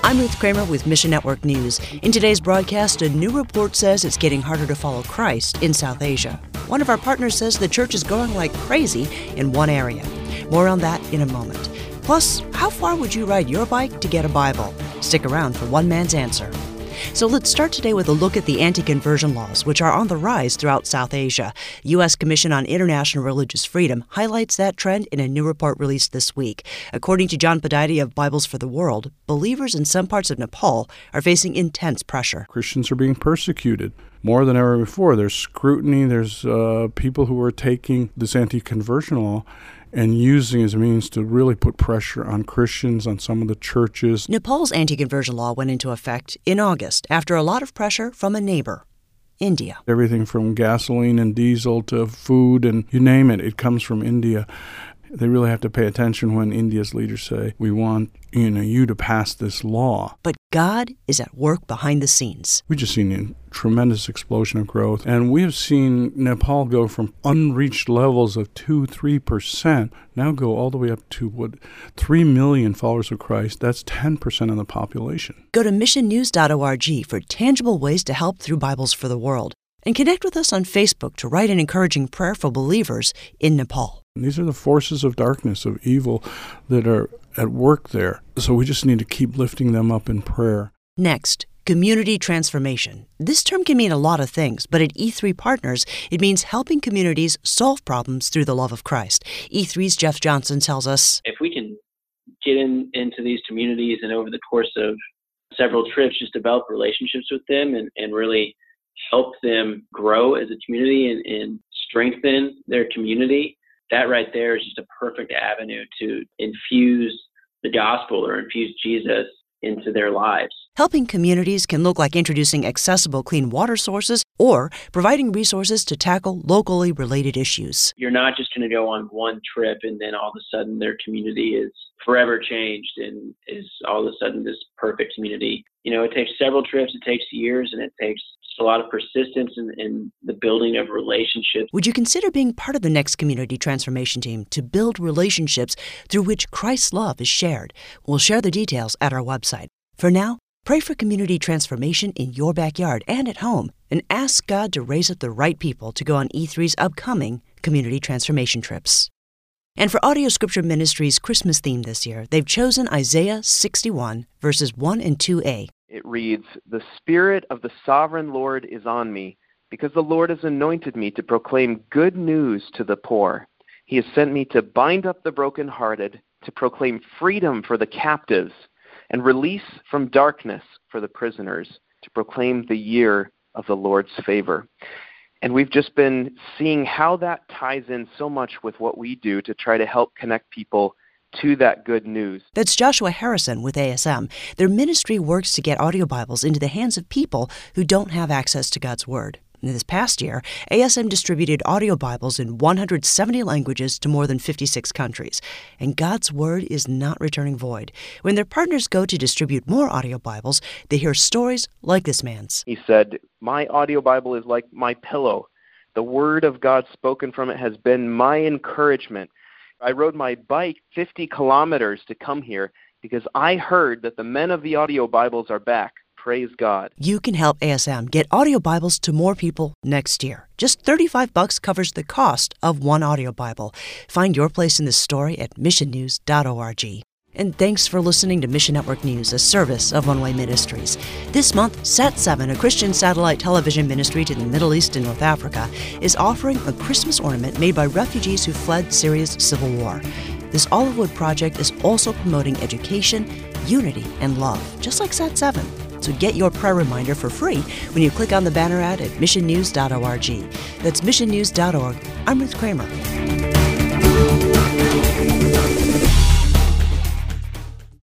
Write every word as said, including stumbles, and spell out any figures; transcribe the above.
I'm Ruth Kramer with Mission Network News. In today's broadcast, a new report says it's getting harder to follow Christ in South Asia. One of our partners says the church is growing like crazy in one area. More on that in a moment. Plus, how far would you ride your bike to get a Bible? Stick around for one man's answer. So let's start today with a look at the anti-conversion laws, which are on the rise throughout South Asia. U S Commission on International Religious Freedom highlights that trend in a new report released this week. According to John Padiati of Bibles for the World, believers in some parts of Nepal are facing intense pressure. Christians are being persecuted more than ever before. There's scrutiny. There's uh, people who are taking this anti-conversion law and using as a means to really put pressure on Christians, on some of the churches. Nepal's anti-conversion law went into effect in August after a lot of pressure from a neighbor, India. Everything from gasoline and diesel to food and you name it, it comes from India. They really have to pay attention when India's leaders say, we want you know, you to pass this law. But God is at work behind the scenes. We've just seen a tremendous explosion of growth, and we have seen Nepal go from unreached levels of two, three percent, now go all the way up to, what, three million followers of Christ. That's ten percent of the population. Go to mission news dot org for tangible ways to help through Bibles for the World. And connect with us on Facebook to write an encouraging prayer for believers in Nepal. And these are the forces of darkness, of evil, that are at work there. So we just need to keep lifting them up in prayer. Next, community transformation. This term can mean a lot of things, but at E three Partners, it means helping communities solve problems through the love of Christ. E three's Jeff Johnson tells us, if we can get in into these communities and over the course of several trips, just develop relationships with them and, and really help them grow as a community and, and strengthen their community, that right there is just a perfect avenue to infuse the gospel or infuse Jesus into their lives. Helping communities can look like introducing accessible clean water sources or providing resources to tackle locally related issues. You're not just going to go on one trip and then all of a sudden their community is forever changed and is all of a sudden this perfect community. You know, it takes several trips, it takes years, and it takes a lot of persistence in, in the building of relationships. Would you consider being part of the next community transformation team to build relationships through which Christ's love is shared? We'll share the details at our website. For now, pray for community transformation in your backyard and at home, and ask God to raise up the right people to go on E three's upcoming community transformation trips. And for Audio Scripture Ministries' Christmas theme this year, they've chosen Isaiah sixty-one, verses one and two a. It reads, "The Spirit of the Sovereign Lord is on me, because the Lord has anointed me to proclaim good news to the poor. He has sent me to bind up the brokenhearted, to proclaim freedom for the captives, and release from darkness for the prisoners, to proclaim the year of the Lord's favor." And we've just been seeing how that ties in so much with what we do to try to help connect people to that good news. That's Joshua Harrison with A S M. Their ministry works to get audio Bibles into the hands of people who don't have access to God's Word. In this past year, A S M distributed audio Bibles in one hundred seventy languages to more than fifty-six countries. And God's Word is not returning void. When their partners go to distribute more audio Bibles, they hear stories like this man's. He said, "My audio Bible is like my pillow. The Word of God spoken from it has been my encouragement. I rode my bike fifty kilometers to come here because I heard that the men of the audio Bibles are back. Praise God." You can help A S M get audio Bibles to more people next year. Just thirty-five bucks covers the cost of one audio Bible. Find your place in this story at mission news dot org. And thanks for listening to Mission Network News, a service of One Way Ministries. This month, Sat seven, a Christian satellite television ministry to the Middle East and North Africa, is offering a Christmas ornament made by refugees who fled Syria's civil war. This olive wood project is also promoting education, unity, and love, just like Sat seven. So get your prayer reminder for free when you click on the banner ad at mission news dot org. That's mission news dot org. I'm Ruth Kramer.